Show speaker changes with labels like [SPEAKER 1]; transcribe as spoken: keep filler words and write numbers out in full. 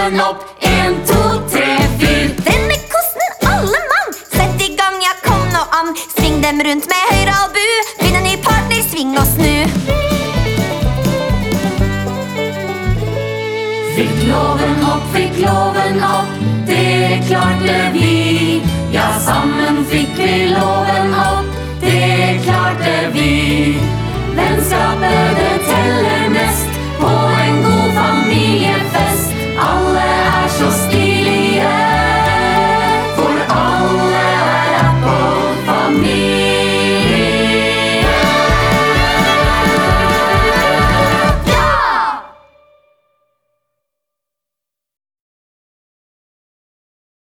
[SPEAKER 1] loven opp. En, to, tre, fyr.
[SPEAKER 2] Denne kosten alle mann. Sett i gang, ja, kom nå an. Sving dem rundt med høyre albu. Finn en ny partner, sving og snu.
[SPEAKER 1] Fikk loven opp, fikk loven opp, det klarte vi. Ja, sammen fikk vi loven opp, det klarte vi. Vennskapet, det teller